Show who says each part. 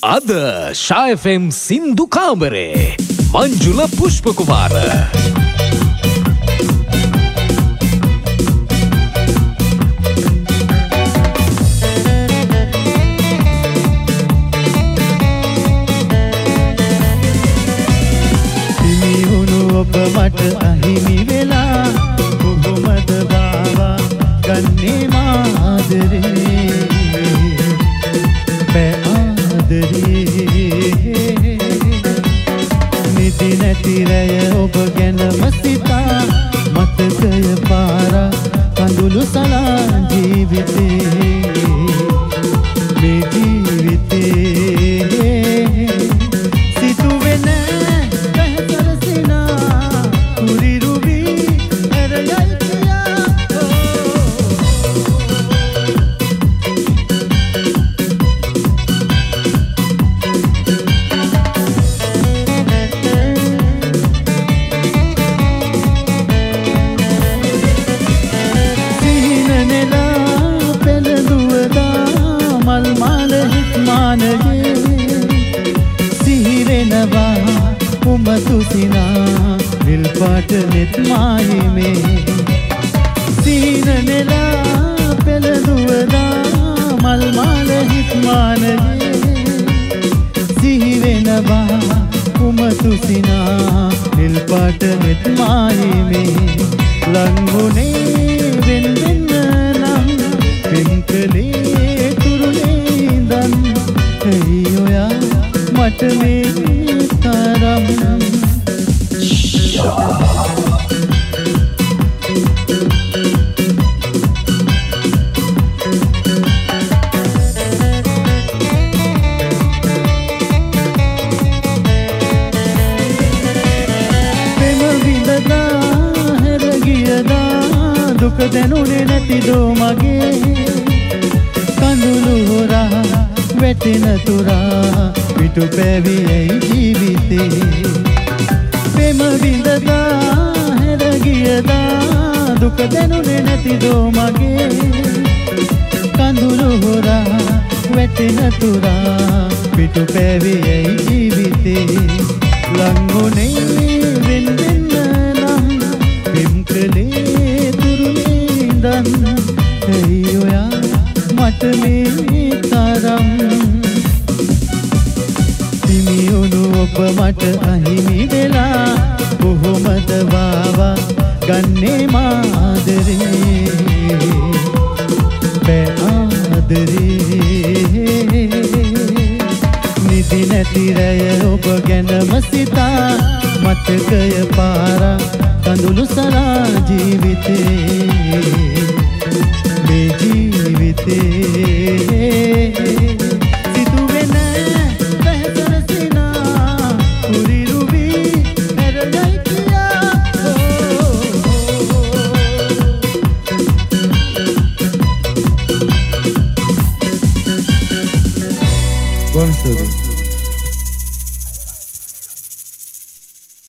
Speaker 1: අද ශා FM සින්දු කාමරේ මංජුල පුෂ්පකුමාර
Speaker 2: ඔබ මට අහිමි වෙලා කොහොමද බාවා ගන්නේ මාදරේ බෑ ආදරේ නිදි නැති රැය ඔබ ගැනම සිතා මතකය පාරා කඳුළු සලා ජීවිතේ මේ ජීවිතේ तुसिना दिल पाट नित माही में सीन नेला पेल दुवदा मल माल हित मान सिहिरे नबा उम तुसिना दिल पाट नित माही में लंगुने बिन बिन नम पिंकले तुरुले दन कहियोया मट में तारम දුක දැනුනේ නැතිදෝ මගේ කඳුළු හොරා වැටෙන තුරා පිටු පැවියයි ජීවිතේ ප්‍රේම විඳලා හැර ගියදා දුක දැනුනේ නැතිදෝ මගේ කඳුළු හොරා වැටෙන තුරා පිටු පැවියයි ජීවිතේ ලංගුනේ වෙන් වෙන්න නම් පිම්කලේ අයියෝයා මට මේ තරම් හිමියුණු ඔබ මට අහිමි වෙලා කොහොමද වාවා ගන්නේ මාදරේ බෑ ආදරේ නිදි නැති රැය ඔබ ගැනම සිතා මතකය පාරා කඳුළු සලා ජීවිතේ මේ ජීවිතේ සිතුවේ නෑ පැහැසර සිනා කුරිරුවි හැරගයි කියා
Speaker 3: Vamos